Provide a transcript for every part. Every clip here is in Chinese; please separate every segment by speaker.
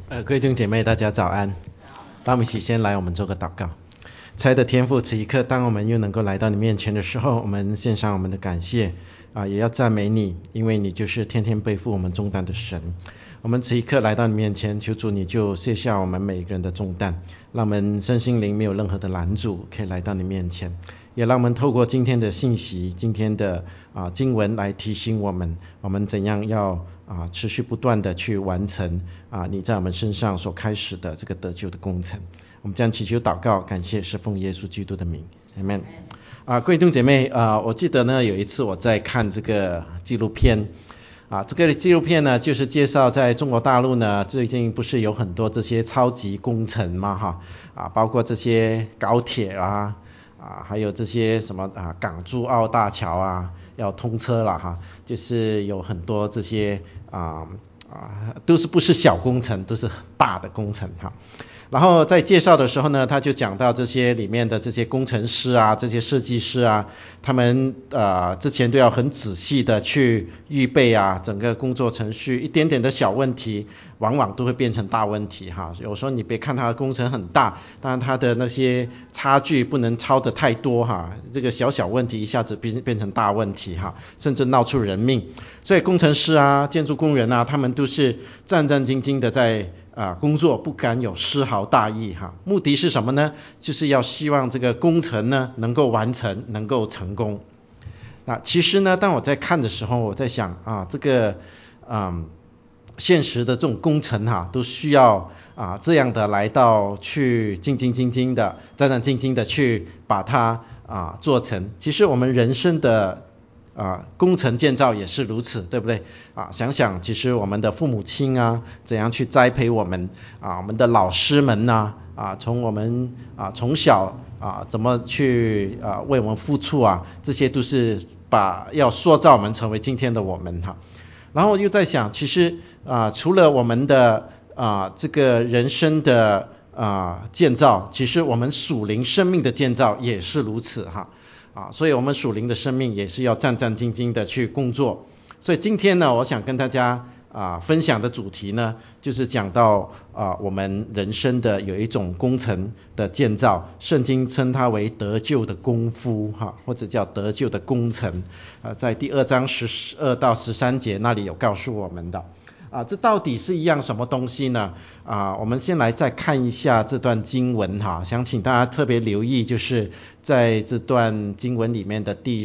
Speaker 1: 各位弟兄姐妹，大家早安。让我们一起先来，我们做个祷告。亲爱的天父，此一刻，当我们又能够来到你面前的时候，我们献上我们的感谢也要赞美你，因为你就是天天背负我们重担的神。我们此一刻来到你面前，求主你就卸下我们每个人的重担，让我们身心灵没有任何的拦阻，可以来到你面前。也让我们透过今天的信息，今天的经文来提醒我们怎样要持续不断的去完成你在我们身上所开始的这个得救的工程。我们这样祈求祷告，感谢是奉耶稣基督的名 Amen。 各位弟兄姐妹，我记得呢有一次我在看这个纪录片这个纪录片呢就是介绍在中国大陆呢最近不是有很多这些超级工程嘛包括这些高铁还有这些什么港珠澳大桥要通车了就是有很多这些都是不是小工程，都是大的工程然后在介绍的时候呢，他就讲到这些里面的这些工程师这些设计师他们之前都要很仔细的去预备整个工作程序，一点点的小问题往往都会变成大问题有时候你别看它的工程很大，当然它的那些差距不能超得太多这个小小问题一下子变成大问题甚至闹出人命。所以工程师建筑工人他们都是战战兢兢的在工作，不敢有丝毫大意目的是什么呢？就是要希望这个工程呢能够完成，能够成功。其实呢，当我在看的时候，我在想这个现实的这种工程都需要这样的来到去战战兢兢的去把它做成。其实我们人生的工程建造也是如此，对不对想想其实我们的父母亲怎样去栽培我们我们的老师们从我们从小怎么去为我们付出这些都是要塑造我们成为今天的我们然后又在想，其实除了我们的这个人生的建造，其实我们属灵生命的建造也是如此所以我们属灵的生命也是要战战兢兢的去工作。所以今天呢，我想跟大家分享的主题呢，就是讲到我们人生的有一种工程的建造，圣经称它为得救的功夫或者叫得救的工程在第2章12到13节那里有告诉我们的这到底是一样什么东西呢我们先来再看一下这段经文想请大家特别留意，就是在这段经文里面的第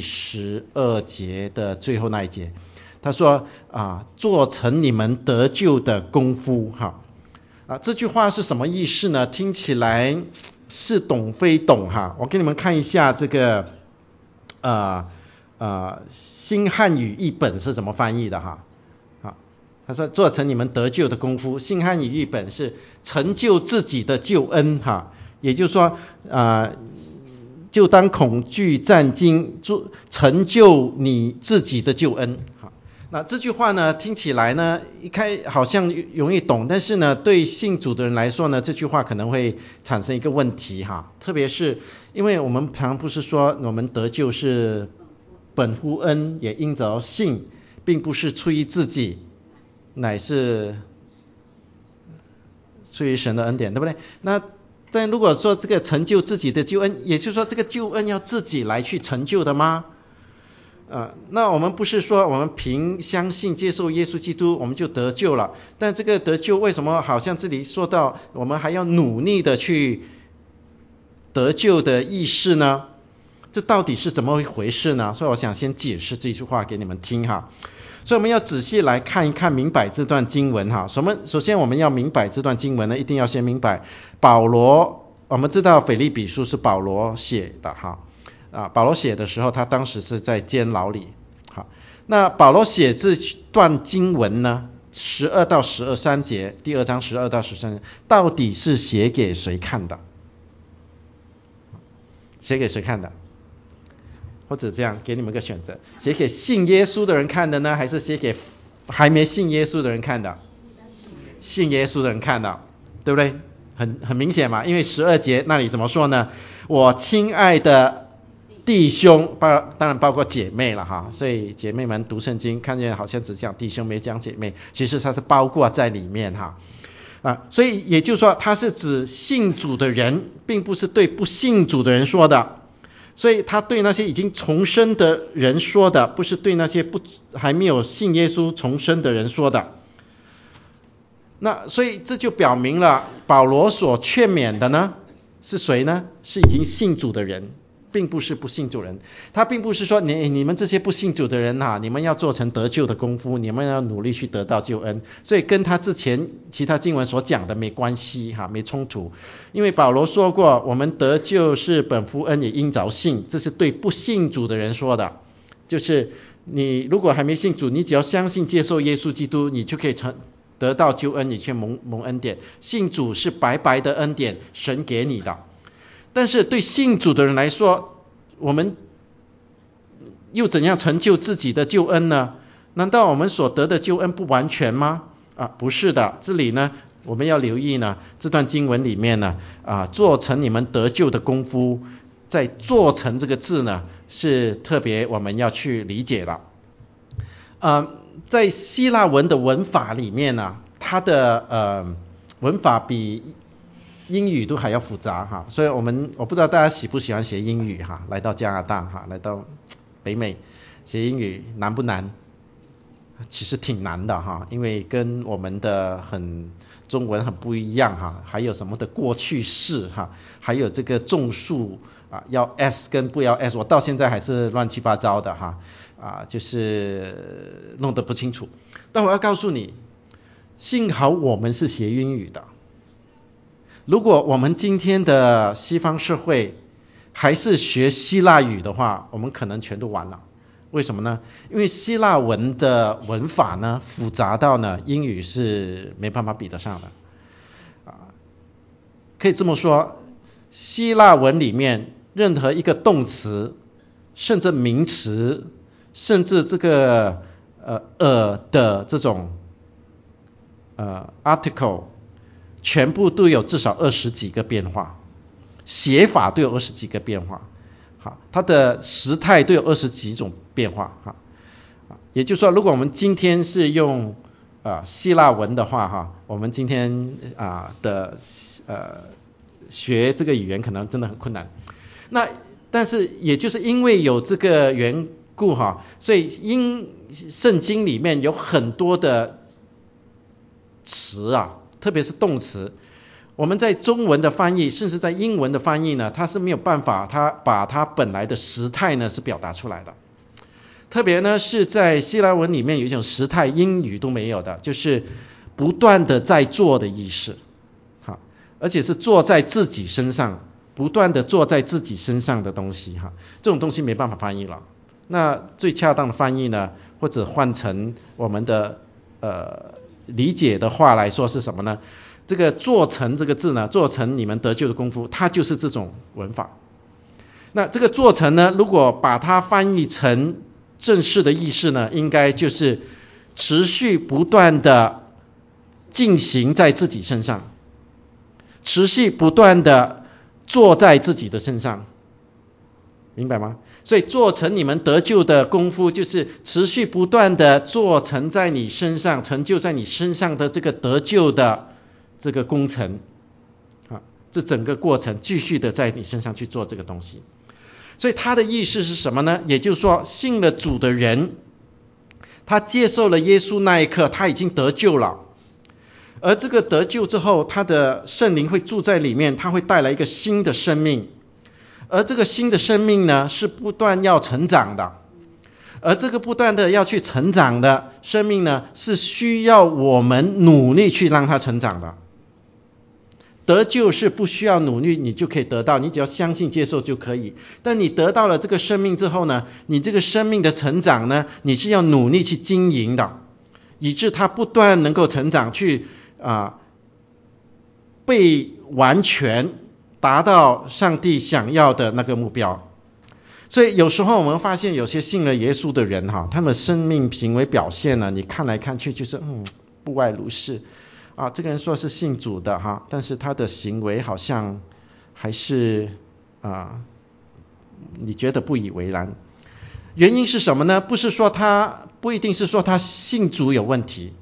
Speaker 1: 12节的最后那一节，他说做成你们得救的功夫这句话是什么意思呢？听起来是懂非懂我给你们看一下这个新汉语译本是怎么翻译的他说做成你们得救的功夫，新汉语译本是成就自己的救恩也就是说就当恐惧战惊，成就你自己的救恩那这句话呢听起来呢好像容易懂，但是呢对信主的人来说呢，这句话可能会产生一个问题特别是因为我们常不是说我们得救是本乎恩，也因着信，并不是出于自己，乃是出于神的恩典，对不对？但如果说这个成就自己的救恩，也就是说这个救恩要自己来去成就的吗？那我们不是说我们凭相信接受耶稣基督我们就得救了，但这个得救为什么好像这里说到我们还要努力的去得救的意思呢？这到底是怎么一回事呢？所以我想先解释这句话给你们听所以我们要仔细来看一看，明白这段经文首先我们要明白这段经文呢，一定要先明白保罗，我们知道腓立比书是保罗写的保罗写的时候他当时是在监牢里那保罗写这段经文呢12到13节，第2章12到13节到底是写给谁看的？写给谁看的？或者这样给你们个选择，写给信耶稣的人看的呢，还是写给还没信耶稣的人看的？信耶稣的人看的，对不对？很明显嘛，因为12节那里怎么说呢？我亲爱的弟兄，当然包括姐妹了所以姐妹们读圣经看见好像只讲弟兄没讲姐妹，其实它是包括在里面所以也就是说他是指信主的人，并不是对不信主的人说的。所以他对那些已经重生的人说的，不是对那些还没有信耶稣重生的人说的。那所以这就表明了保罗所劝勉的呢是谁呢？是已经信主的人，并不是不信主人。他并不是说你们这些不信主的人你们要做成得救的功夫，你们要努力去得到救恩。所以跟他之前其他经文所讲的没关系没冲突。因为保罗说过，我们得救是本乎恩，也因着信，这是对不信主的人说的。就是你如果还没信主，你只要相信接受耶稣基督，你就可以得到救恩，你去蒙恩典。信主是白白的恩典，神给你的。但是对信主的人来说，我们又怎样成就自己的救恩呢？难道我们所得的救恩不完全吗？不是的。这里呢我们要留意呢，这段经文里面呢做成你们得救的功夫，在做成这个字呢是特别我们要去理解了。在希腊文的文法里面呢，它的文法比英语都还要复杂所以我不知道大家喜不喜欢学英语来到加拿大来到北美学英语难不难？其实挺难的因为跟我们的中文很不一样还有什么的过去式还有这个众数要 s 跟不要 s， 我到现在还是乱七八糟的就是弄得不清楚。但我要告诉你，幸好我们是学英语的。如果我们今天的西方社会还是学希腊语的话，我们可能全都完了。为什么呢？因为希腊文的文法呢复杂到呢英语是没办法比得上的可以这么说，希腊文里面任何一个动词，甚至名词，甚至这个的这种article， 全部都有至少20几个变化，写法都有20几个变化它的时态都有20几种变化也就是说，如果我们今天是用希腊文的话我们今天的学这个语言可能真的很困难。但是也就是因为有这个缘故所以圣经里面有很多的词特别是动词，我们在中文的翻译甚至在英文的翻译呢，它是没有办法把它本来的时态呢是表达出来的。特别呢是在希腊文里面有一种时态英语都没有的，就是不断的在做的意思而且是做在自己身上，不断的做在自己身上的东西这种东西没办法翻译了。那最恰当的翻译呢，或者换成我们的理解的话来说是什么呢？这个做成这个字呢，做成你们得救的功夫，它就是这种文法。那这个做成呢，如果把它翻译成正式的意思呢，应该就是持续不断的进行在自己身上，持续不断的做在自己的身上，明白吗？所以做成你们得救的功夫，就是持续不断的做成在你身上，成就在你身上的这个得救的这个工程这整个过程继续的在你身上去做这个东西。所以他的意思是什么呢？也就是说，信了主的人，他接受了耶稣那一刻，他已经得救了。而这个得救之后，他的圣灵会住在里面，他会带来一个新的生命。而这个新的生命呢，是不断要成长的。而这个不断的要去成长的生命呢，是需要我们努力去让它成长的。得救是不需要努力你就可以得到，你只要相信接受就可以。但你得到了这个生命之后呢，你这个生命的成长呢，你是要努力去经营的，以致它不断能够成长，去被完全达到上帝想要的那个目标。所以有时候我们发现有些信了耶稣的人他们生命行为表现呢，你看来看去就是不外如是这个人说是信主的但是他的行为好像还是你觉得不以为然。原因是什么呢？不一定是说他信主有问题，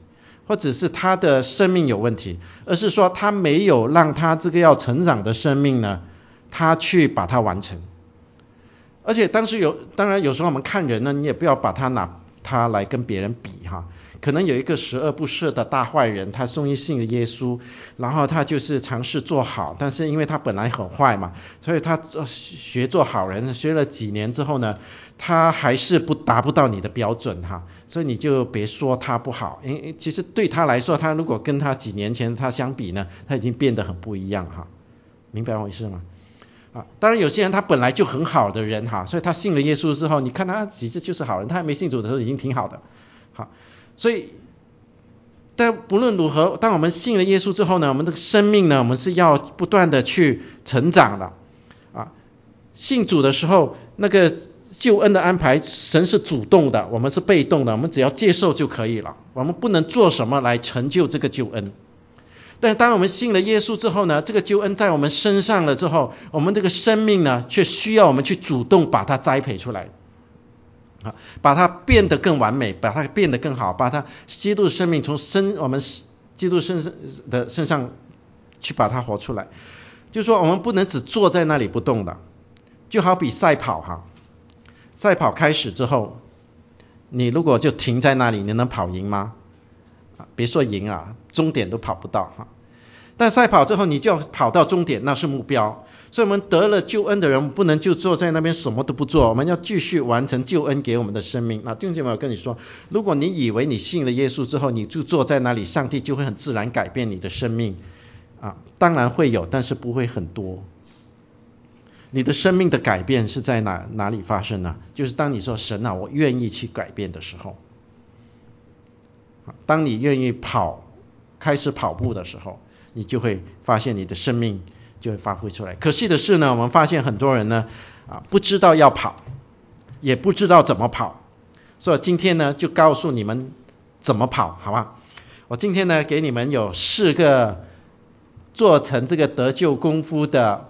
Speaker 1: 或者是他的生命有问题，而是说他没有让他这个要成长的生命呢，他去把它完成。而且当然有时候我们看人呢，你也不要把他拿他来跟别人比哈。可能有一个十恶不赦的大坏人，他终于信了耶稣，然后他就是尝试做好，但是因为他本来很坏嘛，所以他学做好人，学了几年之后呢，他还是达不到你的标准哈，所以你就别说他不好，因为其实对他来说，他如果跟他几年前他相比呢，他已经变得很不一样哈，明白我意思吗？当然有些人他本来就很好的人哈，所以他信了耶稣之后，你看他其实就是好人，他还没信主的时候已经挺好的，好，所以但不论如何，当我们信了耶稣之后呢，我们的生命呢，我们是要不断的去成长的信主的时候，那个救恩的安排，神是主动的，我们是被动的，我们只要接受就可以了，我们不能做什么来成就这个救恩。但当我们信了耶稣之后呢，这个救恩在我们身上了之后，我们这个生命呢，却需要我们去主动把它栽培出来，把它变得更完美，把它变得更好，把它基督的生命从我们基督的身上去把它活出来。就是说我们不能只坐在那里不动的，就好比赛跑哈，赛跑开始之后，你如果就停在那里，你能跑赢吗？别说赢啊，终点都跑不到哈。但赛跑之后你就要跑到终点，那是目标。所以我们得了救恩的人不能就坐在那边什么都不做，我们要继续完成救恩给我们的生命。弟兄姐妹，我跟你说，如果你以为你信了耶稣之后你就坐在那里，上帝就会很自然改变你的生命当然会有，但是不会很多。你的生命的改变是在哪里发生呢？就是当你说神啊，我愿意去改变的时候，当你愿意开始跑步的时候，你就会发现你的生命就会发挥出来。可惜的是呢，我们发现很多人呢不知道要跑，也不知道怎么跑，所以今天呢就告诉你们怎么跑，好吧？我今天呢给你们有4个做成这个得救功夫的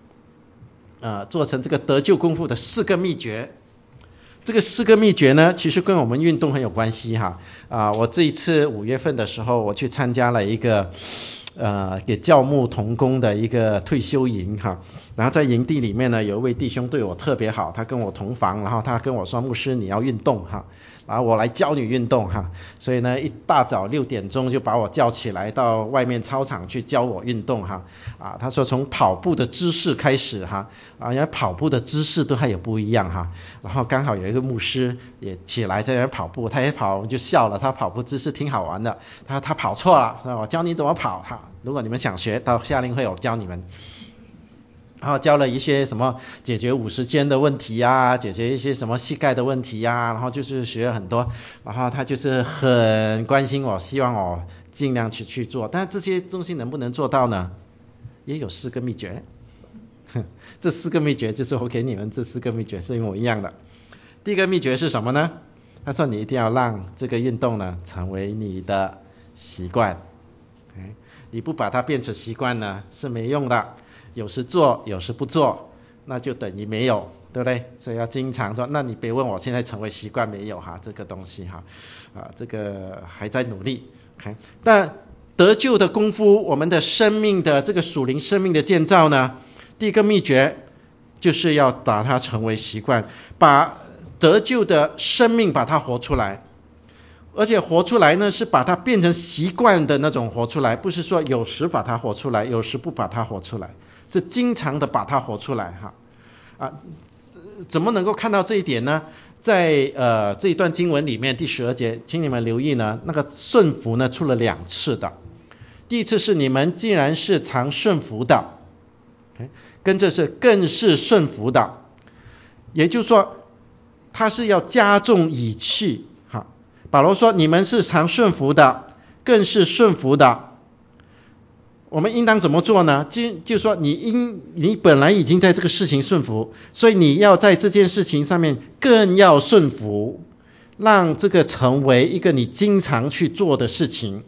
Speaker 1: 4个秘诀。这个4个秘诀呢，其实跟我们运动很有关系哈。我这一次5月份的时候，我去参加了一个给教牧同工的一个退休营哈。然后在营地里面呢，有一位弟兄对我特别好，他跟我同房，然后他跟我说，牧师你要运动哈，然后我来教你运动哈。所以呢，一大早6点钟就把我叫起来到外面操场去教我运动哈。他说从跑步的姿势开始哈，原来跑步的姿势都还有不一样哈。然后刚好有一个牧师也起来在那跑步，他也跑，我们就笑了，他跑步姿势挺好玩的。他跑错了，我教你怎么跑哈。如果你们想学，到夏令会我教你们。然后教了一些什么解决50肩的问题解决一些什么膝盖的问题然后就是学了很多。然后他就是很关心我，希望我尽量去做。但这些东西能不能做到呢？也有4个秘诀。这4个秘诀就是我给你们这4个秘诀是一模一样的。第一个秘诀是什么呢？他说你一定要让这个运动呢成为你的习惯。你不把它变成习惯呢是没用的，有时做有时不做，那就等于没有，对不对？所以要经常做。那你别问我现在成为习惯没有这个东西这个还在努力。但得救的功夫，我们的生命的这个属灵生命的建造呢，第一个秘诀就是要把它成为习惯，把得救的生命把它活出来。而且活出来呢，是把它变成习惯的那种活出来，不是说有时把它活出来，有时不把它活出来，是经常的把它活出来怎么能够看到这一点呢？在这一段经文里面第12节，请你们留意呢，那个顺服呢出了2次的。第一次是你们既然是常顺服的，跟着是更是顺服的，也就是说他是要加重语气保罗说你们是常顺服的，更是顺服的。我们应当怎么做呢？就是说你本来已经在这个事情顺服，所以你要在这件事情上面更要顺服，让这个成为一个你经常去做的事情。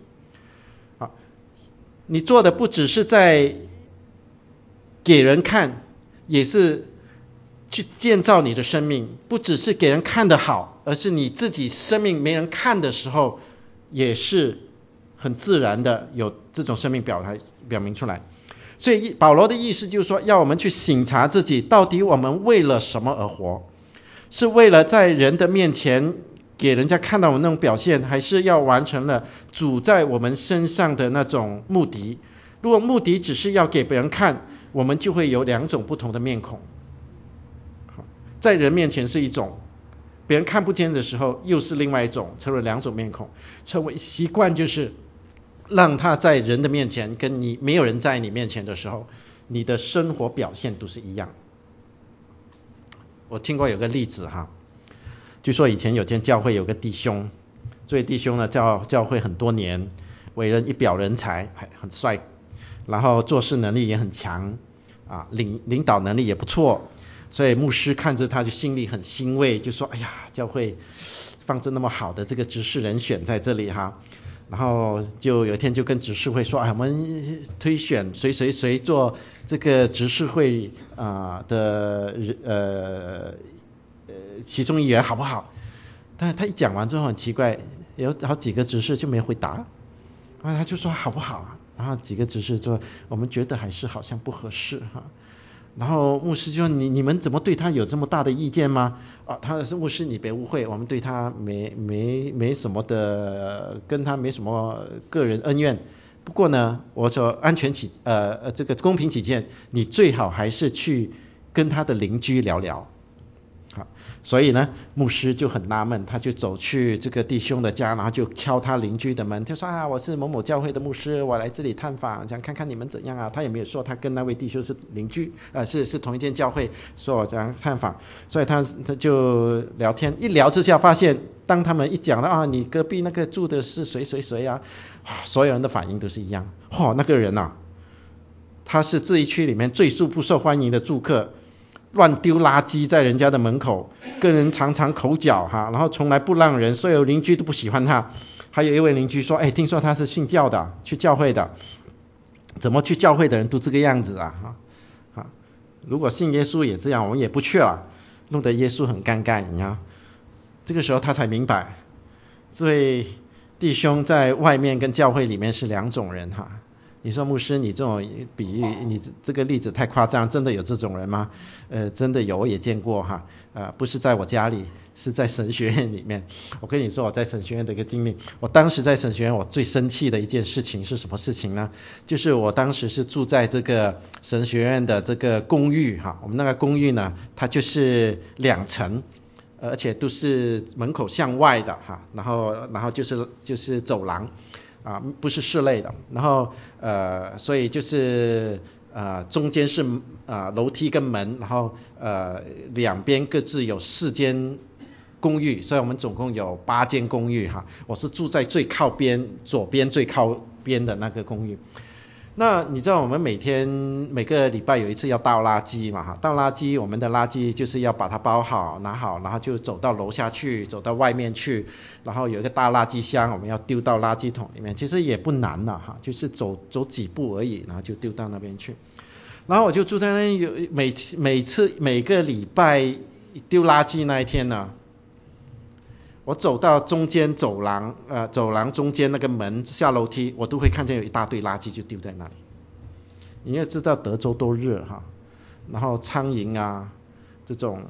Speaker 1: 你做的不只是在给人看，也是去建造你的生命，不只是给人看的好，而是你自己生命没人看的时候，也是很自然的有这种生命表明出来。所以保罗的意思就是说，要我们去省察自己，到底我们为了什么而活？是为了在人的面前给人家看到我们那种表现，还是要完成了主在我们身上的那种目的？如果目的只是要给别人看，我们就会有两种不同的面孔。在人面前是一种，别人看不见的时候又是另外一种，成为两种面孔。成为习惯就是让他在人的面前跟你没有人在你面前的时候，你的生活表现都是一样。我听过有个例子哈，据说以前有间教会有个弟兄，这位弟兄呢教会很多年，为人一表人才，很帅，然后做事能力也很强啊，领导能力也不错，所以牧师看着他就心里很欣慰，就说哎呀，教会放着那么好的这个执事人选在这里哈。然后就有一天就跟执事会说，我们推选谁做这个执事会的其中一员好不好？但是他一讲完之后很奇怪，有好几个执事就没回答，他就说好不好？然后几个执事说我们觉得还是好像不合适哈。然后牧师就说你们怎么对他有这么大的意见吗？他是牧师，你别误会，我们对他没什么的，跟他没什么个人恩怨。不过呢，我说安全这个公平起见，你最好还是去跟他的邻居聊聊。好，所以呢，牧师就很纳闷，他就走去这个弟兄的家，然后就敲他邻居的门，他说我是某某教会的牧师，我来这里探访，想看看你们怎样啊。他也没有说他跟那位弟兄是邻居，是同一间教会，说我这样探访，所以他就聊天，一聊之下发现，当他们一讲到你隔壁那个住的是谁啊，所有人的反应都是一样，那个人啊，他是这一区里面最不受欢迎的住客。乱丢垃圾在人家的门口，跟人常常口角然后从来不让人，所有邻居都不喜欢他。还有一位邻居说，听说他是信教的，去教会的，怎么去教会的人都这个样子啊？如果信耶稣也这样，我们也不去了，弄得耶稣很尴尬，你知道？这个时候他才明白，这位弟兄在外面跟教会里面是两种人哈。你说牧师，你这种比喻，你这个例子太夸张，真的有这种人吗？真的有，我也见过哈。不是在我家里，是在神学院里面。我跟你说我在神学院的一个经历，我当时在神学院我最生气的一件事情是什么事情呢？就是我当时是住在这个神学院的这个公寓哈，我们那个公寓呢，它就是2层。而且都是门口向外的哈，然后就是走廊。不是室内的，然后所以就是中间是楼梯跟门，然后两边各自有4间公寓，所以我们总共有8间公寓哈。我是住在最靠边，左边最靠边的那个公寓。那你知道我们每个礼拜有一次要倒垃圾嘛哈，倒垃圾我们的垃圾就是要把它包好拿好，然后就走到楼下去，走到外面去，然后有一个大垃圾箱，我们要丢到垃圾桶里面，其实也不难了哈，就是走几步而已，然后就丢到那边去。然后我就住在那里，每个礼拜丢垃圾那一天呢，我走到中间走廊中间那个门下楼梯，我都会看见有一大堆垃圾就丢在那里。你也知道德州都热哈，然后苍蝇这种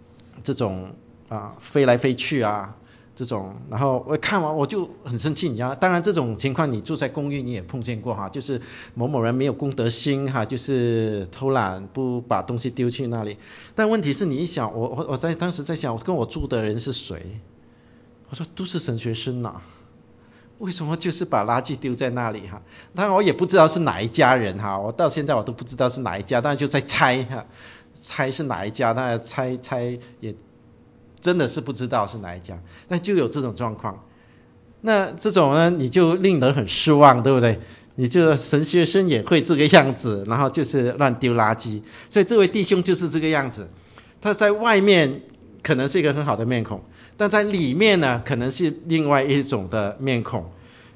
Speaker 1: 飞来飞去这种，然后我看完我就很生气，你知道，当然这种情况你住在公寓你也碰见过哈，就是某某人没有公德心哈，就是偷懒不把东西丢去那里。但问题是你一想，我当时在想，我跟我住的人是谁？我说都是神学生为什么就是把垃圾丢在那里哈？当然我也不知道是哪一家人哈，我到现在我都不知道是哪一家，但就在猜是哪一家，那猜也真的是不知道是哪一家，但就有这种状况。那这种呢，你就令人很失望，对不对？你这个神学生也会这个样子，然后就是乱丢垃圾。所以这位弟兄就是这个样子，他在外面可能是一个很好的面孔，但在里面呢，可能是另外一种的面孔。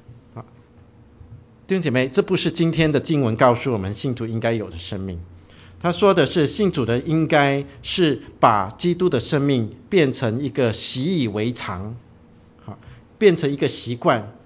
Speaker 1: 弟兄姐妹，这不是今天的经文告诉我们信徒应该有的生命。他说的是信主的应该是把基督的生命变成一个习以为常，变成一个习惯，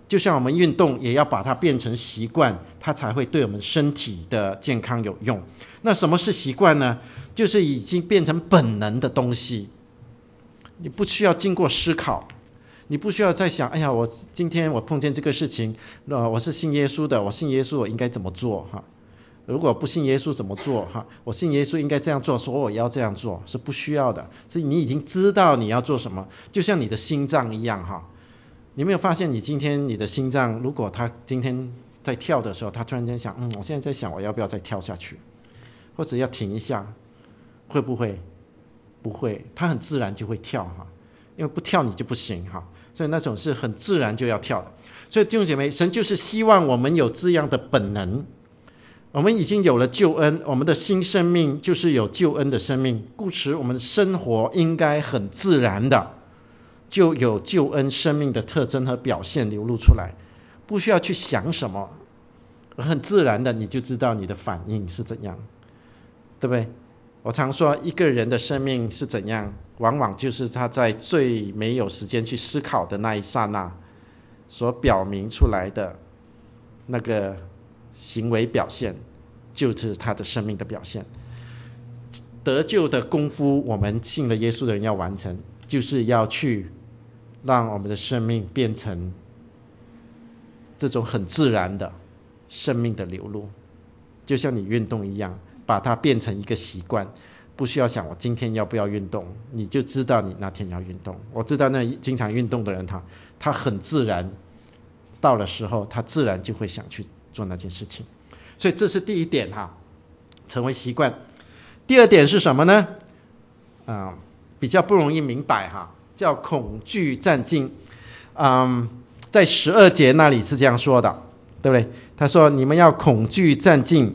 Speaker 1: 就像我们运动也要把它变成习惯，它才会对我们身体的健康有用。那什么是习惯呢？就是已经变成本能的东西，你不需要经过思考，你不需要再想，哎呀，我今天我碰见这个事情，我是信耶稣的，我信耶稣我应该怎么做哈？如果不信耶稣怎么做哈？我信耶稣应该这样做，说我也要这样做，是不需要的。所以你已经知道你要做什么，就像你的心脏一样哈。你有没有发现，你今天你的心脏，如果它今天在跳的时候，它突然间想，我现在在想我要不要再跳下去，或者要停一下，会不会？不会，它很自然就会跳哈，因为不跳你就不行哈。所以那种是很自然就要跳的。所以弟兄姐妹，神就是希望我们有这样的本能。我们已经有了救恩，我们的新生命就是有救恩的生命，故此我们的生活应该很自然的就有救恩生命的特征和表现流露出来，不需要去想什么，很自然的你就知道你的反应是怎样，对不对？我常说一个人的生命是怎样，往往就是他在最没有时间去思考的那一刹那所表明出来的那个行为表现，就是他的生命的表现。得救的功夫，我们信了耶稣的人要完成，就是要去让我们的生命变成这种很自然的生命的流露，就像你运动一样，把它变成一个习惯，不需要想我今天要不要运动，你就知道你那天要运动。我知道那经常运动的人，他很自然，到了时候他自然就会想去做那件事情。所以这是第一点哈，成为习惯。第二点是什么呢？比较不容易明白哈，叫恐惧战兢。在12节那里是这样说的，对不对？他说你们要恐惧战兢，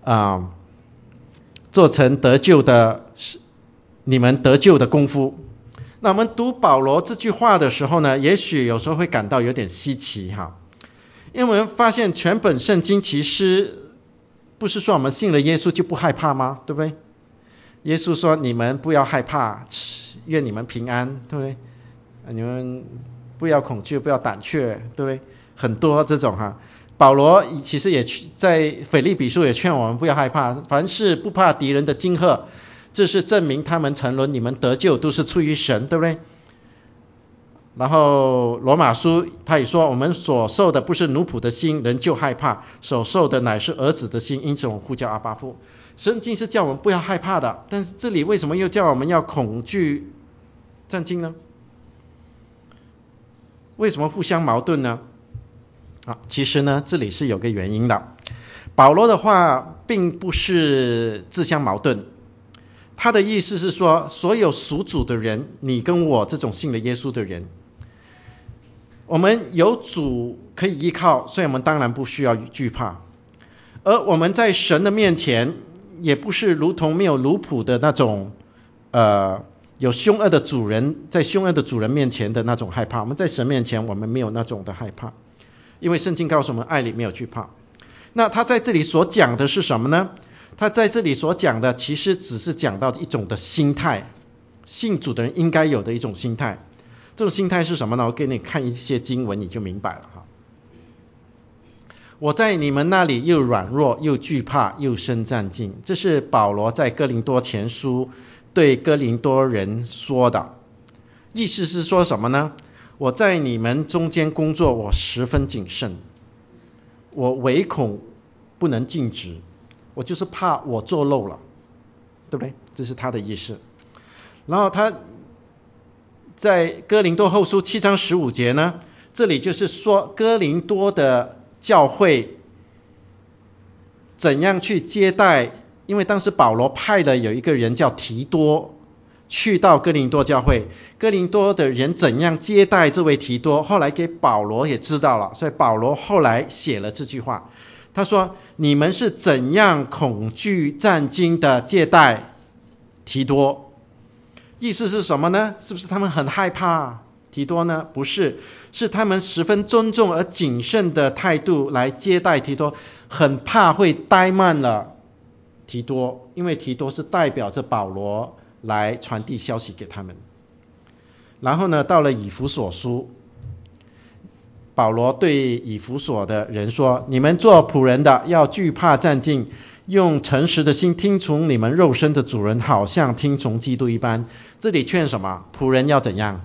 Speaker 1: 做成得救的，你们得救的功夫。那我们读保罗这句话的时候呢，也许有时候会感到有点稀奇哈，因为我们发现全本圣经其实不是说我们信了耶稣就不害怕吗？对不对？耶稣说你们不要害怕，愿你们平安，对不对？你们不要恐惧，不要胆怯，对不对？很多这种哈。保罗其实也在腓立比书也劝我们不要害怕，凡事不怕敌人的惊吓，这是证明他们沉沦，你们得救都是出于神，对不对？然后罗马书他也说，我们所受的不是奴仆的心，人就害怕，所受的乃是儿子的心，因此我们呼叫阿爸父。圣经是叫我们不要害怕的，但是这里为什么又叫我们要恐惧战兢呢？为什么互相矛盾呢？其实呢，这里是有个原因的。保罗的话并不是自相矛盾，他的意思是说，所有属主的人，你跟我这种信了耶稣的人，我们有主可以依靠，所以我们当然不需要惧怕。而我们在神的面前，也不是如同没有奴仆的那种有凶恶的主人，在凶恶的主人面前的那种害怕。我们在神面前，我们没有那种的害怕，因为圣经告诉我们，爱里没有惧怕。那他在这里所讲的是什么呢？他在这里所讲的其实只是讲到一种的心态，信主的人应该有的一种心态。这种心态是什么呢？我给你看一些经文你就明白了哈。我在你们那里又软弱又惧怕又生战兢，这是保罗在哥林多前书对哥林多人说的。意思是说什么呢？我在你们中间工作，我十分谨慎，我唯恐不能尽职，我就是怕我做漏了，对不对？这是他的意思。然后他在哥林多后书7章15节呢，这里就是说哥林多的教会怎样去接待，因为当时保罗派了有一个人叫提多去到哥林多教会，哥林多的人怎样接待这位提多，后来给保罗也知道了，所以保罗后来写了这句话，他说你们是怎样恐惧战兢的接待提多。意思是什么呢？是不是他们很害怕提多呢？不是，是他们十分尊重而谨慎的态度来接待提多，很怕会怠慢了提多，因为提多是代表着保罗来传递消息给他们。然后呢，到了以弗所书， 保罗对以弗所的人说，你们做仆人的要惧怕战兢，用诚实的心听从你们肉身的主人，好像听从基督一般。这里劝什么？仆人要怎样？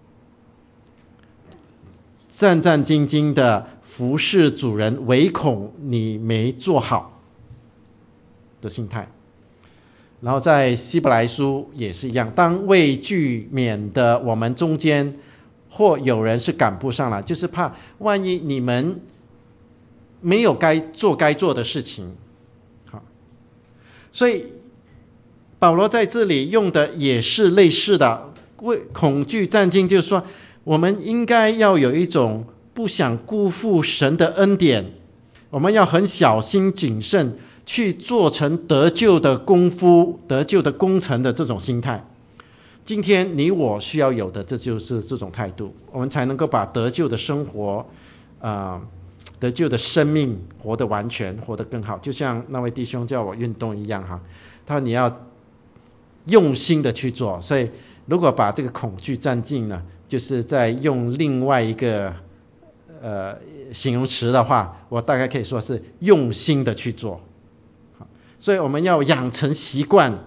Speaker 1: 战战兢兢的服侍主人，唯恐你没做好的心态。然后在希伯来书也是一样，当畏惧，免得我们中间或有人是赶不上来，就是怕万一你们没有该做的事情。好，所以保罗在这里用的也是类似的，为恐惧战兢，就是说我们应该要有一种不想辜负神的恩典，我们要很小心谨慎去做成得救的功夫、得救的工程的这种心态。今天你我需要有的，这就是这种态度，我们才能够把得救的生活得救的生命活得完全，活得更好。就像那位弟兄叫我运动一样哈，他说你要用心的去做。所以如果把这个恐惧战兢呢，就是在用另外一个形容词的话，我大概可以说是用心的去做。所以我们要养成习惯，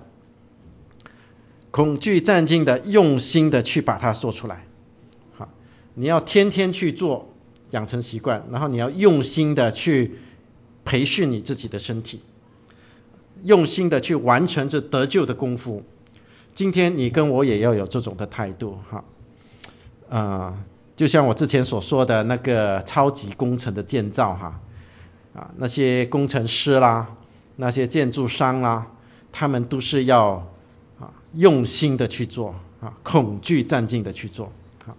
Speaker 1: 恐惧战兢的用心的去把它说出来。好，你要天天去做，养成习惯，然后你要用心的去培训你自己的身体，用心的去完成这得救的功夫。今天你跟我也要有这种的态度哈。就像我之前所说的那个超级工程的建造哈，那些工程师啦，那些建筑商啦，他们都是要用心的去做恐惧战兢的去做。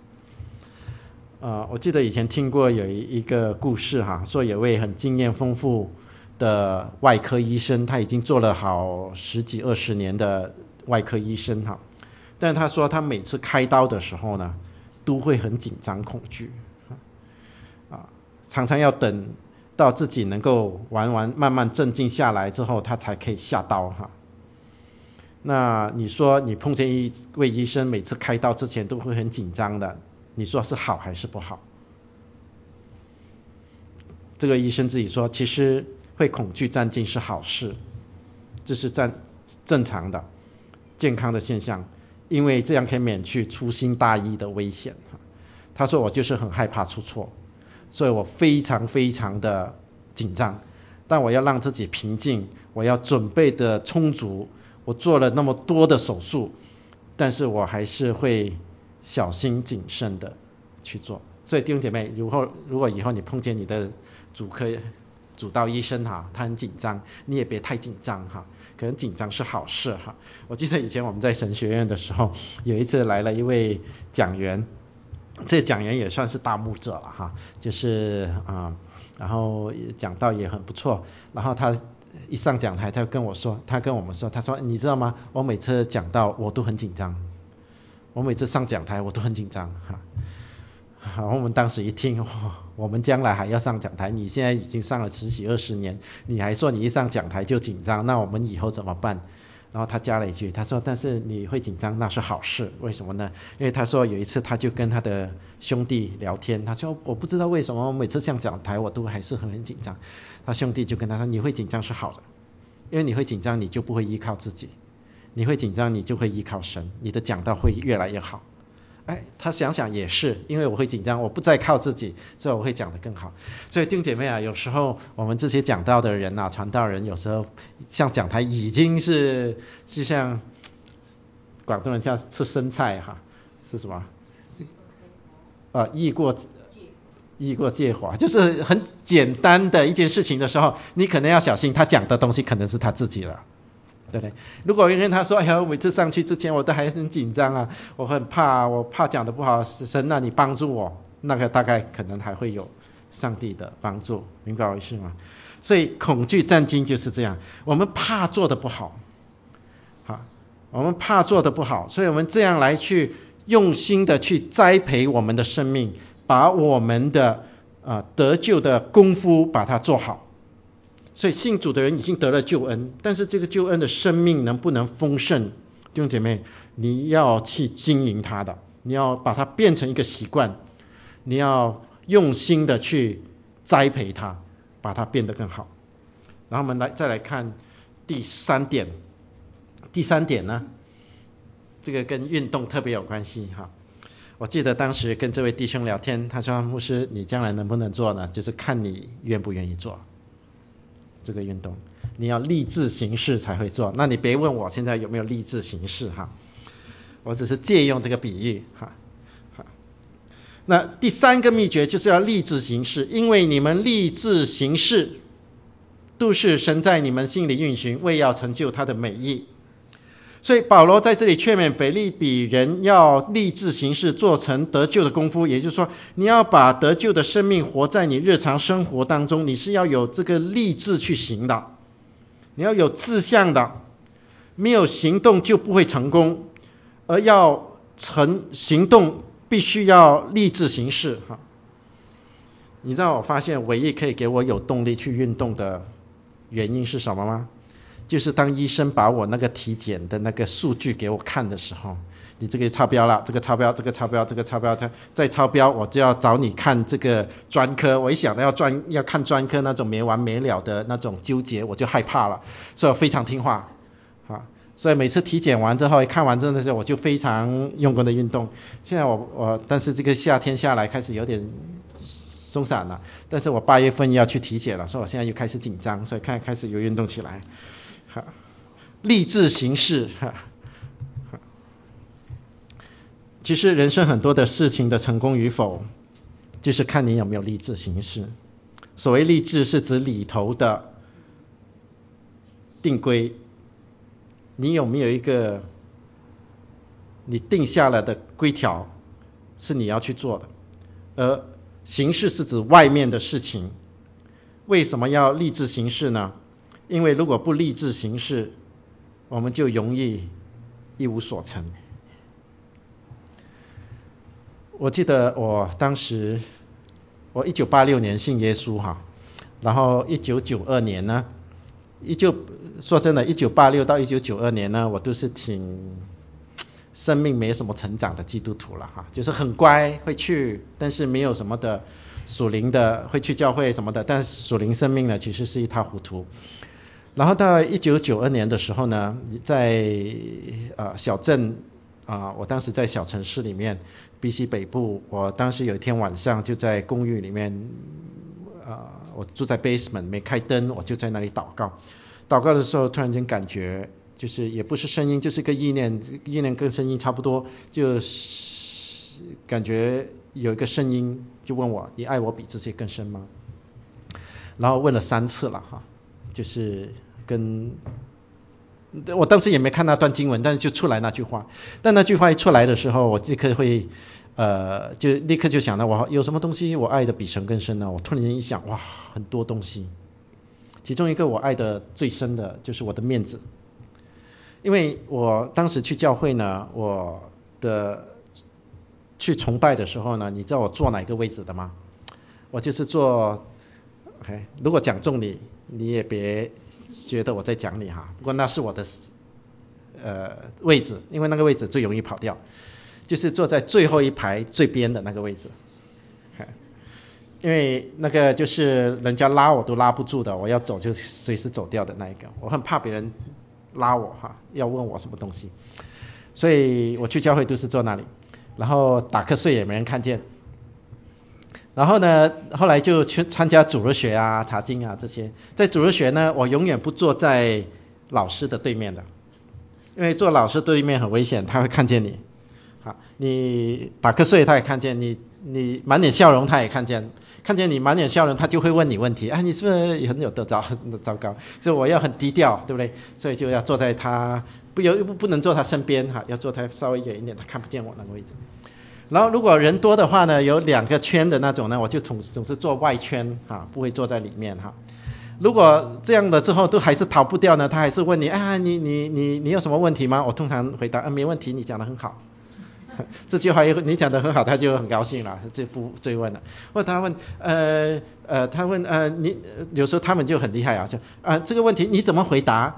Speaker 1: 我记得以前听过有一个故事哈，说有位很经验丰富的外科医生，他已经做了好10几20年的外科医生哈，但他说他每次开刀的时候呢，都会很紧张恐惧常常要等到自己能够慢慢镇静下来之后，他才可以下刀哈。那你说你碰见一位医生每次开刀之前都会很紧张的，你说是好还是不好？这个医生自己说，其实会恐惧战兢是好事，这是正常的健康的现象，因为这样可以免去粗心大意的危险。他说我就是很害怕出错，所以我非常非常的紧张，但我要让自己平静，我要准备的充足，我做了那么多的手术，但是我还是会小心谨慎的去做。所以弟兄姐妹，如果以后你碰见你的主刀医生他很紧张，你也别太紧张可能紧张是好事我记得以前我们在神学院的时候，有一次来了一位讲员，这讲员也算是大牧者了就是然后讲道也很不错，然后他一上讲台，他跟我们说，他说你知道吗？我每次讲道我都很紧张，我每次上讲台我都很紧张好，我们当时一听，我们将来还要上讲台，你现在已经上了10几20年，你还说你一上讲台就紧张，那我们以后怎么办？然后他加了一句，他说但是你会紧张那是好事，为什么呢？因为他说有一次他就跟他的兄弟聊天，他说我不知道为什么我每次上讲台我都还是很紧张，他兄弟就跟他说，你会紧张是好的，因为你会紧张你就不会依靠自己，你会紧张你就会依靠神，你的讲道会越来越好。他想想也是，因为我会紧张，我不再靠自己，所以我会讲得更好。所以弟兄姐妹有时候我们这些讲道的人传道人，有时候像讲台已经是就像广东人叫吃生菜是什么？易过界华，就是很简单的一件事情的时候，你可能要小心，他讲的东西可能是他自己了。对不对？如果跟他说，哎呀，每次上去之前我都还很紧张我很怕，我怕讲得不好，神那你帮助我，那个大概可能还会有上帝的帮助，明白我意思吗？所以恐惧战兢就是这样，我们怕做得不好，我们怕做得不好，所以我们这样来去用心的去栽培我们的生命，把我们的得救的功夫把它做好。所以信主的人已经得了救恩，但是这个救恩的生命能不能丰盛，弟兄姐妹，你要去经营它的，你要把它变成一个习惯，你要用心的去栽培它，把它变得更好。然后我们再来看第三点。第三点呢，这个跟运动特别有关系哈。我记得当时跟这位弟兄聊天，他说牧师，你将来能不能做呢？就是看你愿不愿意做这个运动，你要立志行事才会做。那你别问我现在有没有立志行事哈，我只是借用这个比喻哈。那第三个秘诀就是要立志行事，因为你们立志行事，都是神在你们心里运行，为要成就他的美意。所以保罗在这里劝勉腓立比人要立志行事，做成得救的功夫，也就是说你要把得救的生命活在你日常生活当中，你是要有这个立志去行的，你要有志向的，没有行动就不会成功，而要行动必须要立志行事哈。你知道我发现唯一可以给我有动力去运动的原因是什么吗？就是当医生把我那个体检的那个数据给我看的时候，你这个超标了，这个超标，这个超标，这个超标，再超标，我就要找你看这个专科。我一想到要看专科那种没完没了的那种纠结，我就害怕了，所以我非常听话啊。所以每次体检完之后，看完真的是我就非常用功的运动。现在但是这个夏天下来开始有点松散了，但是我8月份要去体检了，所以我现在又开始紧张，所以开始有运动起来。立志行事。其实人生很多的事情的成功与否，就是看你有没有立志行事。所谓立志是指里头的定规，你有没有一个你定下来的规条是你要去做的。而行事是指外面的事情。为什么要立志行事呢？因为如果不立志行事，我们就容易一无所成。我记得我当时我1986年信耶稣哈，然后1992年呢，说真的1986到1992年呢，我都是挺生命没什么成长的基督徒了哈，就是很乖会去，但是没有什么的属灵的，会去教会什么的，但是属灵生命呢其实是一塌糊涂。然后到1992年的时候呢，在小镇我当时在小城市里面 BC 北部，我当时有一天晚上就在公寓里面我住在 basement 没开灯，我就在那里祷告的时候突然间感觉就是也不是声音，就是个意念跟声音差不多，就是感觉有一个声音就问我，你爱我比这些更深吗？然后问了3次了哈，就是我当时也没看那段经文，但是就出来那句话。但那句话一出来的时候，我立刻会就立刻就想到，我有什么东西我爱的比神更深呢？我突然间一想，哇，很多东西，其中一个我爱的最深的就是我的面子。因为我当时去教会呢，去崇拜的时候呢，你知道我坐哪个位置的吗？我就是坐，OK， 如果讲中你也别觉得我在讲你哈，不过那是我的位置，因为那个位置最容易跑掉，就是坐在最后一排最边的那个位置。因为那个就是人家拉我都拉不住的，我要走就随时走掉的那一个，我很怕别人拉我哈，要问我什么东西，所以我去教会都是坐那里，然后打瞌睡也没人看见。然后呢，后来就去参加主日学啊、查经啊这些。在主日学呢，我永远不坐在老师的对面的，因为坐老师对面很危险，他会看见你。好，你打瞌睡他也看见你，你满脸笑容他也看见你满脸笑容，他就会问你问题啊，你是不是很有得着？糟糕，所以我要很低调，对不对？所以就要坐在他不能坐他身边哈，要坐他稍微远一点，他看不见我那个位置。然后如果人多的话呢，有2个圈的那种呢，我就总是坐外圈哈，不会坐在里面哈。如果这样的之后都还是逃不掉呢，他还是问你啊，你有什么问题吗？我通常回答没问题，你讲得很好。这句话你讲得很好，他就很高兴了，就不追问了。或者他问你有时候他们就很厉害啊，就这个问题你怎么回答？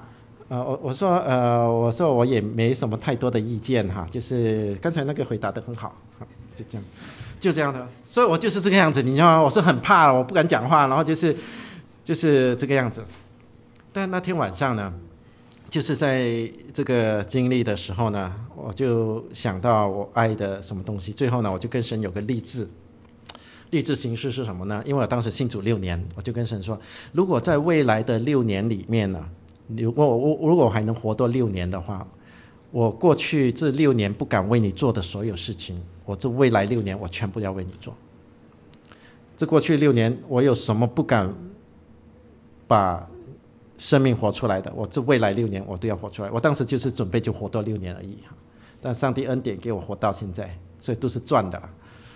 Speaker 1: 我说我也没什么太多的意见哈，就是刚才那个回答得很好，就这样，就这样的，所以我就是这个样子，你知道吗？我是很怕，我不敢讲话，然后就是这个样子。但那天晚上呢，就是在这个经历的时候呢，我就想到我爱的什么东西，最后呢，我就跟神有个立志。立志行事是什么呢？因为我当时信主6年，我就跟神说，如果在未来的6年里面呢，如果我还能活多6年的话，我过去这6年不敢为你做的所有事情，我这未来6年我全部要为你做。这过去6年我有什么不敢把生命活出来的，我这未来6年我都要活出来。我当时就是准备就活多6年而已，但上帝恩典给我活到现在，所以都是赚的了。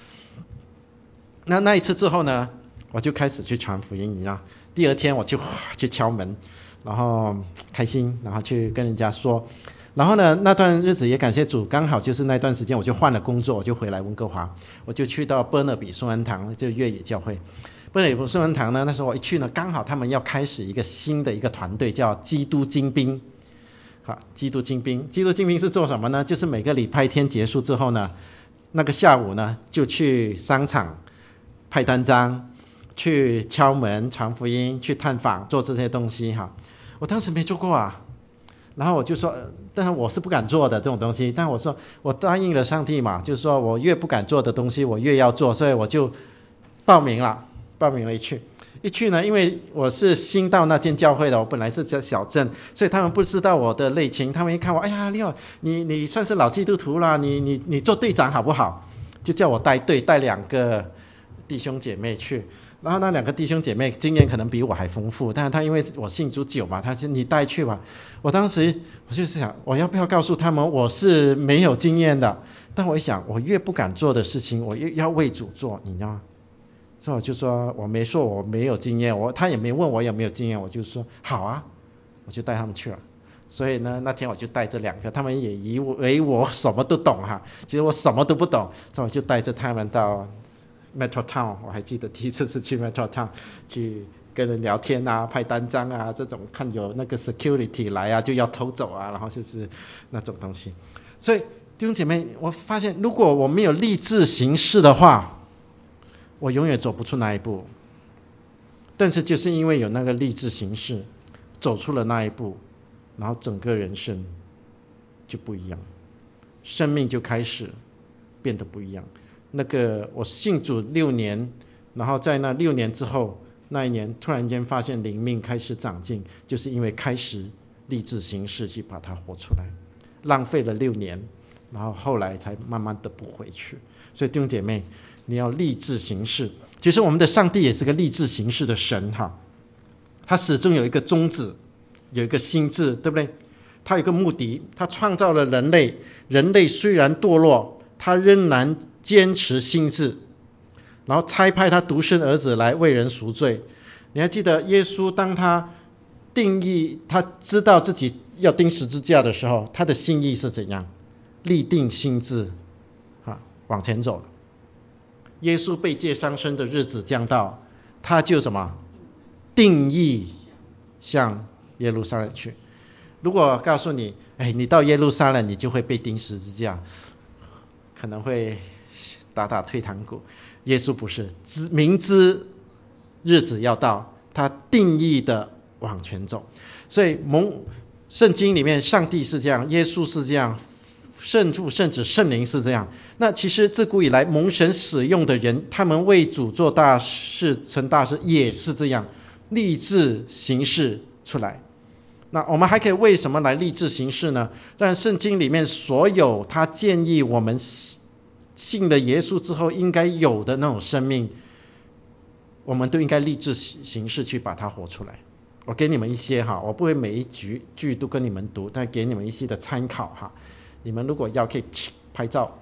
Speaker 1: 那一次之后呢，我就开始去传福音，你知道，第二天我就去敲门，然后开心，然后去跟人家说，然后呢，那段日子也感谢主，刚好就是那段时间我就换了工作，我就回来温哥华，我就去到伯纳比圣恩堂，就越野教会。伯纳比圣恩堂呢，那时候我一去呢，刚好他们要开始一个新的一个团队，叫基督精兵。好，基督精兵是做什么呢？就是每个礼拜天结束之后呢，那个下午呢，就去商场派单张，去敲门传福音，去探访，做这些东西哈。我当时没做过啊，然后我就说，但是我是不敢做的这种东西，但我说我答应了上帝嘛，就是说我越不敢做的东西我越要做，所以我就报名了一去呢，因为我是新到那间教会的，我本来是在小镇，所以他们不知道我的内情，他们一看我，哎呀Leo，你算是老基督徒啦，你做队长好不好？就叫我带队，带2个弟兄姐妹去。然后那2个弟兄姐妹经验可能比我还丰富，但是他因为我信主久嘛，他说你带去吧。我当时我就是想，我要不要告诉他们我是没有经验的？但我一想，我越不敢做的事情，我越要为主做，你知道吗？所以我就说，我没说我没有经验，他也没问我有没有经验，我就说好啊，我就带他们去了。所以呢，那天我就带这2个，他们也以为我什么都懂哈，其实我什么都不懂，所以我就带着他们到Metro Town， 我还记得第一次是去 Metro Town 去跟人聊天啊，派单张啊，这种看有那个 security 来啊就要偷走啊，然后就是那种东西。所以弟兄姐妹，我发现如果我没有立志行事的话，我永远走不出那一步。但是就是因为有那个立志行事，走出了那一步，然后整个人生就不一样，生命就开始变得不一样。那个我信主6年，然后在那6年之后，那一年突然间发现灵命开始长进，就是因为开始立志行事去把它活出来，浪费了6年，然后后来才慢慢的补回去。所以弟兄姐妹，你要立志行事。其实我们的上帝也是个立志行事的神哈，他始终有一个宗旨，有一个心志，对不对？他有一个目的，他创造了人类，人类虽然堕落，他仍然坚持心志，然后差派他独生儿子来为人赎罪。你还记得耶稣当他定义，他知道自己要钉十字架的时候，他的心意是怎样？立定心志往前走了。耶稣被借伤身的日子将到，他就什么？定义向耶路撒冷去。如果告诉你，你到耶路撒冷你就会被钉十字架，可能会打退堂鼓。耶稣不是，明知日子要到，他定义的往前走。所以圣经里面上帝是这样，耶稣是这样，圣父圣子圣灵是这样。那其实自古以来蒙神使用的人，他们为主做大事成大事也是这样，立志行事出来。那我们还可以为什么来立志行事呢？当然圣经里面所有他建议我们信了耶稣之后应该有的那种生命，我们都应该立志行事去把它活出来。我给你们一些我不会每一句都跟你们读，但给你们一些的参考你们如果要可以拍照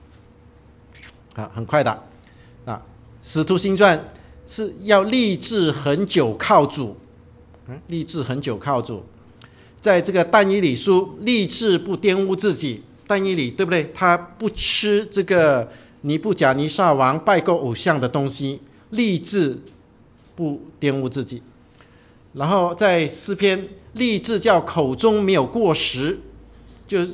Speaker 1: 很快的使徒行传是要立志恒久靠主，立志恒久靠主。在这个但以理书，立志不玷污自己。但以理对不对？他不吃这个尼布甲尼撒王拜过偶像的东西，立志不玷污自己。 然后在诗篇立志叫口中没有过失，就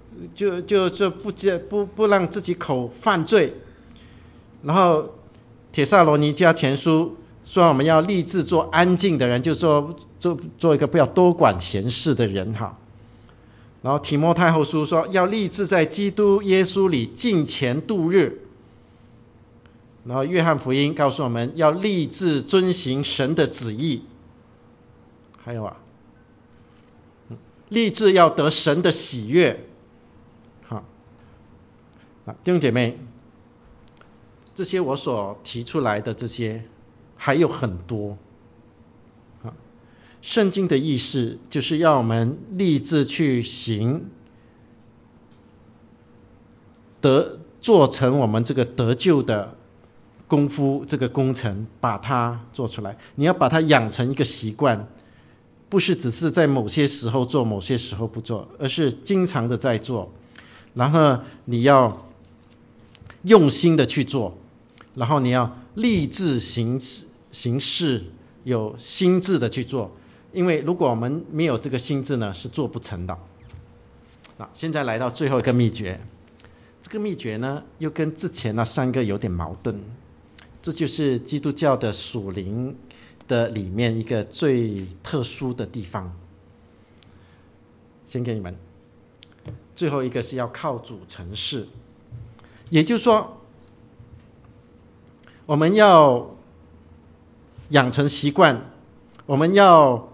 Speaker 1: 不让自己口犯罪。然后帖撒罗尼迦前书说我们要立志做安静的人，就是说做一个不要多管闲事的人哈。然后提摩太后书说要立志在基督耶稣里敬虔度日。然后约翰福音告诉我们要立志遵行神的旨意。还有立志要得神的喜悦。好，弟兄姐妹，这些我所提出来的这些还有很多。圣经的意思就是要我们立志去行，做成我们这个得救的功夫，这个工程把它做出来。你要把它养成一个习惯，不是只是在某些时候做，某些时候不做，而是经常的在做。然后你要用心的去做，然后你要立志行事，有心志的去做。因为如果我们没有这个心志呢，是做不成的。现在来到最后一个秘诀，这个秘诀呢又跟之前那三个有点矛盾。这就是基督教的属灵的里面一个最特殊的地方。先给你们，最后一个是要靠主成事。也就是说，我们要养成习惯，我们要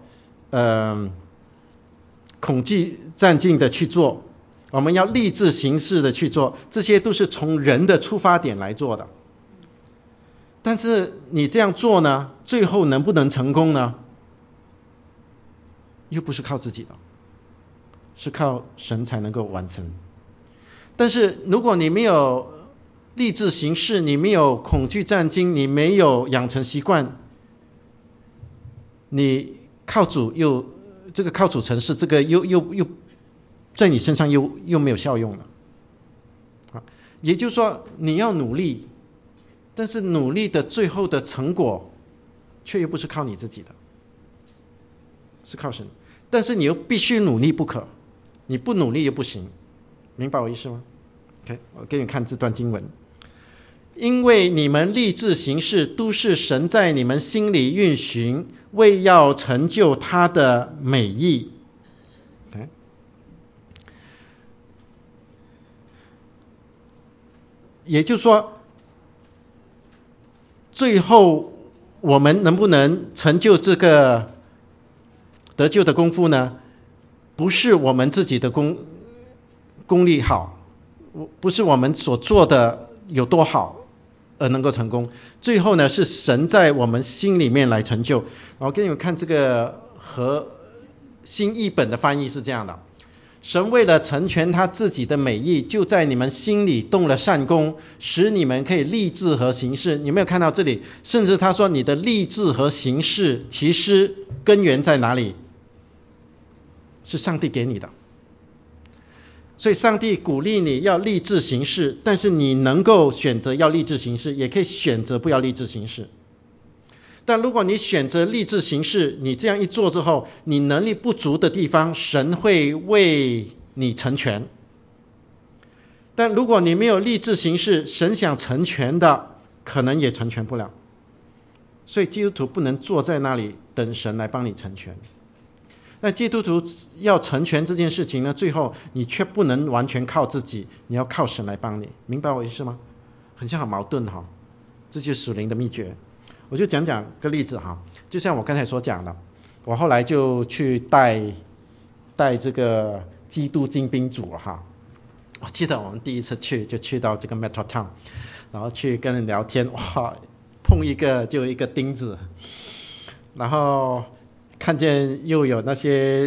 Speaker 1: 恐惧战兢的去做，我们要立志行事的去做，这些都是从人的出发点来做的。但是你这样做呢，最后能不能成功呢？又不是靠自己的，是靠神才能够完成。但是如果你没有立志行事，你没有恐惧战兢，你没有养成习惯，你靠主这个靠主成事，这个又在你身上又没有效用了。也就是说你要努力，但是努力的最后的成果却又不是靠你自己的，是靠神。但是你又必须努力不可，你不努力又不行。明白我意思吗？ OK， 我给你看这段经文。因为你们立志行事，都是神在你们心里运行，为要成就他的美意。 OK， 也就是说，最后我们能不能成就这个得救的功夫呢？不是我们自己的功力好，不是我们所做的有多好而能够成功，最后呢是神在我们心里面来成就。我给你们看这个和新译本的翻译是这样的：神为了成全他自己的美意，就在你们心里动了善功，使你们可以立志和行事。你没有看到这里，甚至他说你的立志和行事其实根源在哪里？是上帝给你的。所以上帝鼓励你要立志行事，但是你能够选择要立志行事，也可以选择不要立志行事。但如果你选择立志行事，你这样一做之后，你能力不足的地方，神会为你成全。但如果你没有立志行事，神想成全的可能也成全不了。所以基督徒不能坐在那里等神来帮你成全。那基督徒要成全这件事情呢，最后你却不能完全靠自己，你要靠神来帮你。明白我意思吗？很像很矛盾哈，这就是属灵的秘诀。我就讲个例子哈，就像我刚才所讲的，我后来就去带这个基督精兵组哈。我记得我们第一次就去到这个 Metro Town， 然后去跟人聊天，哇，碰一个就一个钉子，然后看见又有那些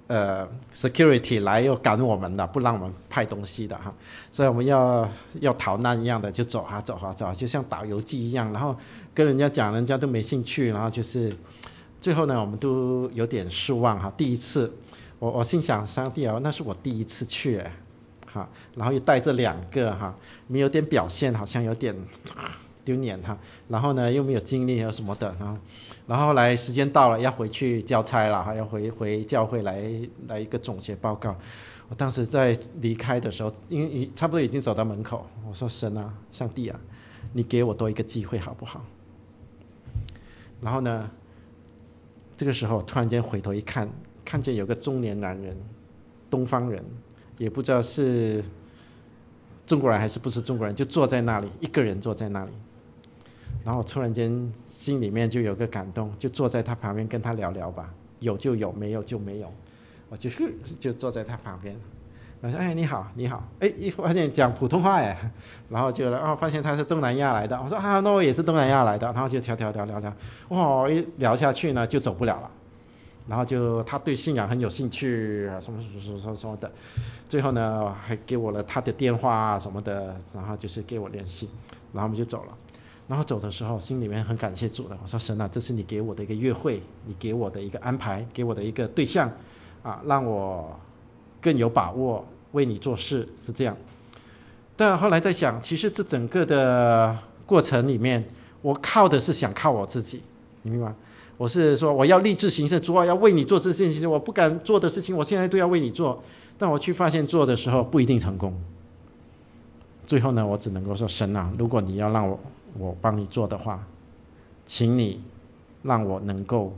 Speaker 1: security 来又赶我们的，不让我们派东西的哈，所以我们要逃难一样的就走啊走啊走啊，就像打游记一样，然后跟人家讲，人家都没兴趣，然后就是最后呢我们都有点失望哈。第一次我心想，上帝那是我第一次去哈，然后又带这2个哈，没有点表现好像有点丢脸哈，然后呢又没有经历有什么的，然后然后后来时间到了要回去交差了，还要回教会来一个总结报告。我当时在离开的时候，因为差不多已经走到门口，我说神啊，上帝啊，你给我多一个机会好不好？然后呢，这个时候突然间回头一看，看见有个中年男人，东方人，也不知道是中国人还是不是中国人，就坐在那里，一个人坐在那里。然后突然间心里面就有个感动，就坐在他旁边跟他聊聊吧，有就有，没有就没有。我就坐在他旁边，我说哎你好你好，哎一发现讲普通话哎，然后就发现他是东南亚来的，我说啊那我也是东南亚来的，然后就聊，哇一聊下去呢就走不了了。然后就他对信仰很有兴趣什么的，最后呢还给我了他的电话啊什么的，然后就是给我联系，然后我们就走了。然后走的时候心里面很感谢主的，我说神啊，这是你给我的一个约会，你给我的一个安排，给我的一个对象啊，让我更有把握为你做事，是这样。但后来在想，其实这整个的过程里面，我靠的是想靠我自己，你明白吗？我是说我要立志行善，主啊要为你做这件事情，我不敢做的事情我现在都要为你做，但我去发现做的时候不一定成功。最后呢我只能够说，神啊，如果你要让我帮你做的话，请你让我能够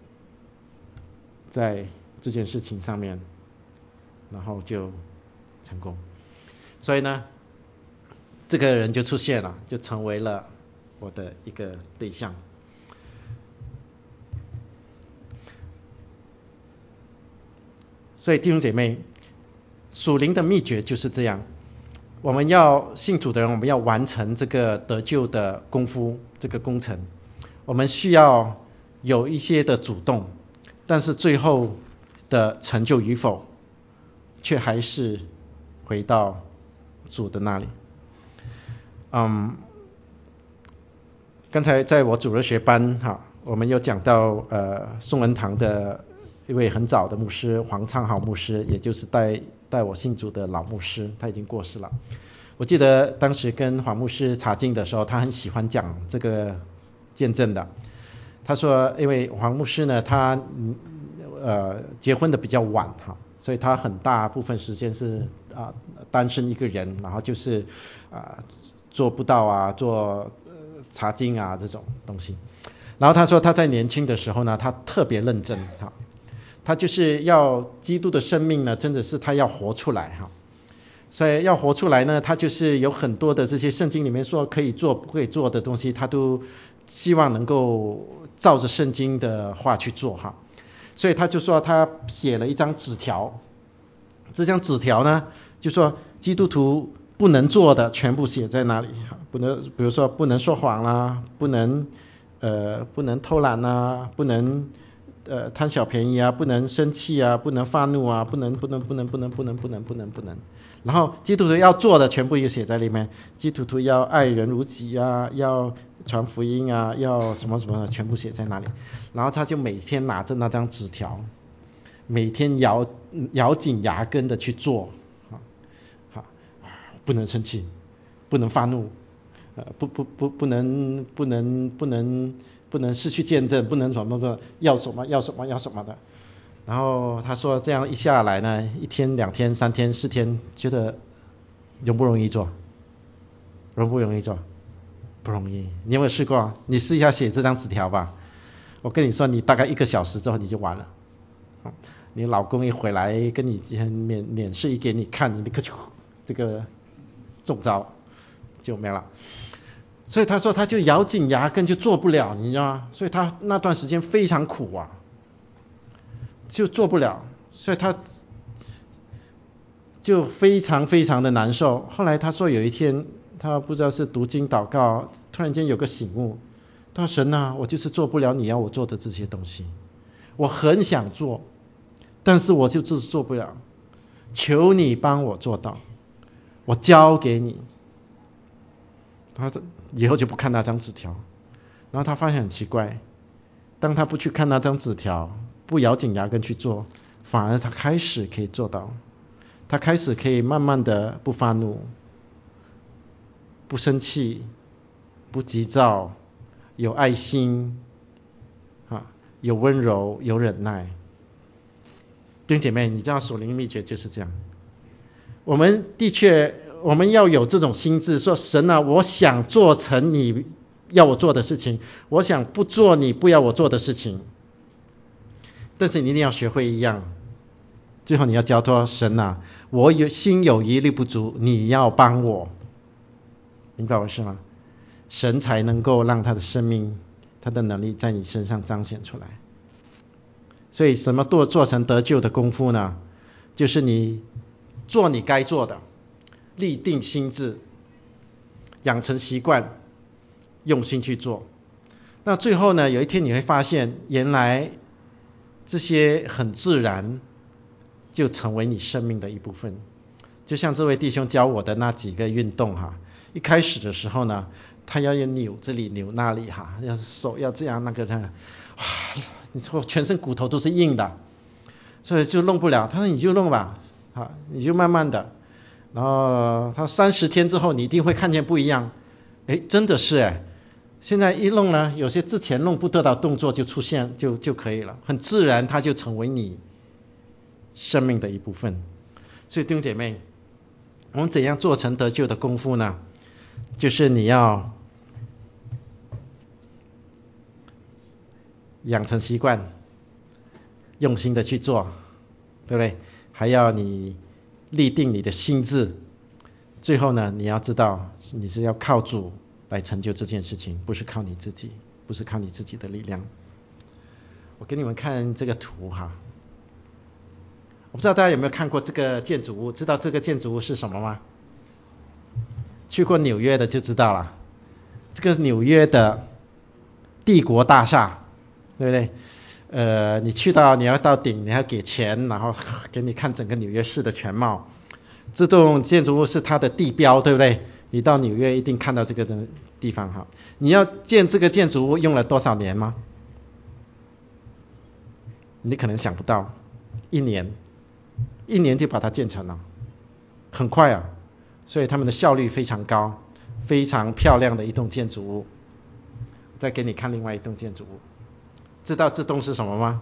Speaker 1: 在这件事情上面然后就成功。所以呢这个人就出现了，就成为了我的一个对象。所以弟兄姐妹，属灵的秘诀就是这样，我们要信主的人，我们要完成这个得救的功夫，这个工程，我们需要有一些的主动，但是最后的成就与否却还是回到主的那里。刚才在我主日学班我们有讲到宋恩堂的一位很早的牧师黄昌豪牧师，也就是带我信主的老牧师，他已经过世了。我记得当时跟黄牧师查经的时候，他很喜欢讲这个见证的。他说因为黄牧师呢他结婚的比较晚所以他很大部分时间是单身一个人，然后就是做布道做查经这种东西。然后他说他在年轻的时候呢，他特别认真他就是要基督的生命呢，真的是他要活出来所以要活出来呢，他就是有很多的这些圣经里面说可以做不可以做的东西，他都希望能够照着圣经的话去做所以他就说他写了一张纸条，这张纸条呢就说基督徒不能做的全部写在那里，不能比如说不能说谎啦，不能偷懒不能贪小便宜不能生气不能发怒不能，然后基督徒要做的全部也写在里面，基督徒要爱人如己要传福音要什么什么全部写在那里。然后他就每天拿着那张纸条，每天咬紧牙根的去做不能生气，不能发怒，不能失去见证，不能什么要什么的。然后他说这样一下来呢，1天2天3天4天，觉得容不容易做？容不容易做？不容易。你有没有试过？你试一下写这张纸条吧。我跟你说，你大概1个小时之后你就完了。你老公一回来跟你脸色一给你看，你立刻就这个中招就没了。所以他说他就咬紧牙根就做不了，你知道吗？所以他那段时间非常苦就做不了，所以他就非常非常的难受。后来他说有一天他不知道是读经祷告，突然间有个醒悟，他说神啊，我就是做不了你要我做的这些东西，我很想做，但是我就是做不了，求你帮我做到，我交给你。他以后就不看那张纸条。然后他发现很奇怪，当他不去看那张纸条，不咬紧牙根去做，反而他开始可以做到，他开始可以慢慢的不发怒，不生气，不急躁，有爱心有温柔，有忍耐。弟兄姐妹，你知道属灵秘诀就是这样。我们的确，我们要有这种心智，说神啊，我想做成你要我做的事情，我想不做你不要我做的事情。但是你一定要学会一样，最后你要交托神啊，我心有余力不足，你要帮我，明白我是吗？神才能够让他的生命，他的能力在你身上彰显出来。所以什么做成得救的功夫呢？就是你做你该做的，立定心志，养成习惯，用心去做。那最后呢，有一天你会发现，原来这些很自然就成为你生命的一部分。就像这位弟兄教我的那几个运动一开始的时候呢，他要扭这里扭那里要手要这样那个你说全身骨头都是硬的，所以就弄不了。他说你就弄吧，你就慢慢的。然后他30天之后你一定会看见不一样。真的是现在一弄呢，有些之前弄不得到动作就出现就可以了，很自然，它就成为你生命的一部分。所以弟兄姐妹，我们怎样做成得救的功夫呢？就是你要养成习惯，用心的去做，对不对？还要你立定你的心志。最后呢，你要知道你是要靠主来成就这件事情，不是靠你自己，不是靠你自己的力量。我给你们看这个图我不知道大家有没有看过这个建筑物，知道这个建筑物是什么吗？去过纽约的就知道了，这个纽约的帝国大厦，对不对？你去到你要到顶，你要给钱，然后给你看整个纽约市的全貌。这栋建筑物是它的地标，对不对？你到纽约一定看到这个地方你要建这个建筑物用了多少年吗？你可能想不到，1年就把它建成了，很快所以他们的效率非常高，非常漂亮的一栋建筑物。再给你看另外一栋建筑物，知道这栋是什么吗？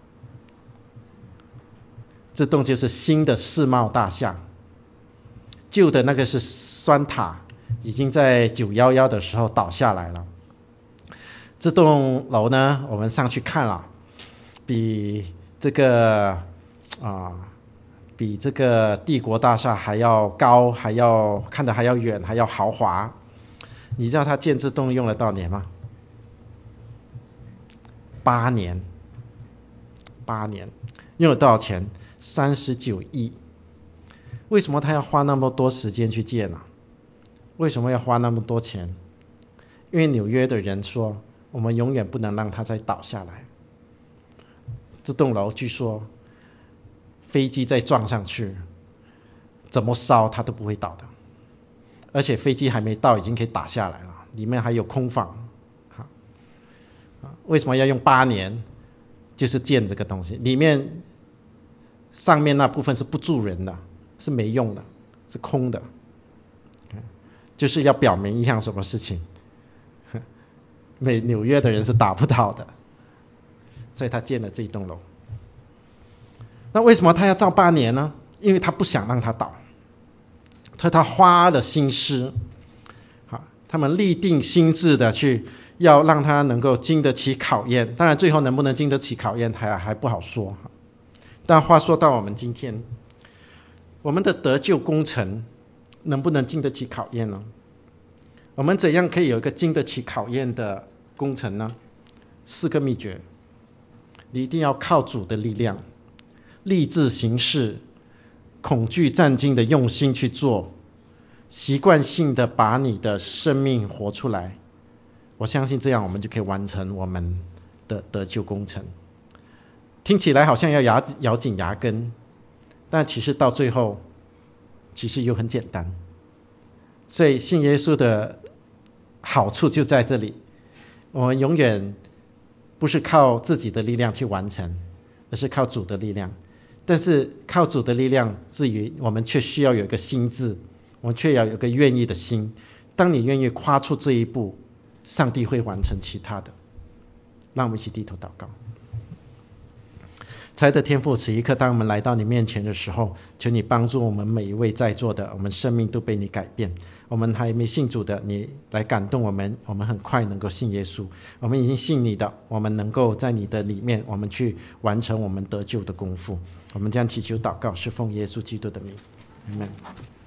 Speaker 1: 这栋就是新的世贸大厦，旧的那个是砖塔，已经在911的时候倒下来了。这栋楼呢，我们上去看了，比这个帝国大厦还要高，看得还要远，还要豪华。你知道他建这栋用了多少年吗？8年。用了多少钱？39亿。为什么他要花那么多时间去建呢？为什么要花那么多钱？因为纽约的人说，我们永远不能让它再倒下来。这栋楼据说飞机再撞上去，怎么烧它都不会倒的，而且飞机还没到已经可以打下来了，里面还有空房。为什么要用8年？就是建这个东西，里面上面那部分是不住人的，是没用的，是空的，就是要表明一样什么事情，纽约的人是达不到的，所以他建了这一栋楼。那为什么他要造8年呢？因为他不想让它倒，所以他花了心思，他们立定心志的去要让他能够经得起考验。当然最后能不能经得起考验还不好说。但话说到我们今天，我们的得救工程能不能经得起考验呢？我们怎样可以有一个经得起考验的工程呢？4个秘诀。你一定要靠主的力量，立志行事，恐惧战惊的用心去做，习惯性的把你的生命活出来。我相信这样我们就可以完成我们的得救工程。听起来好像要咬紧牙根，但其实到最后其实又很简单。所以信耶稣的好处就在这里，我们永远不是靠自己的力量去完成，而是靠主的力量。但是靠主的力量至于我们却需要有一个心志，我们却要有一个愿意的心。当你愿意跨出这一步，上帝会完成其他的。让我们一起低头祷告。 才的天父，此一刻当我们来到你面前的时候，求你帮助我们每一位在座的，我们生命都被你改变。我们还没信主的，你来感动我们，我们很快能够信耶稣。我们已经信你的，我们能够在你的里面，我们去完成我们得救的功夫。我们将祈求祷告，是奉耶稣基督的名，阿们。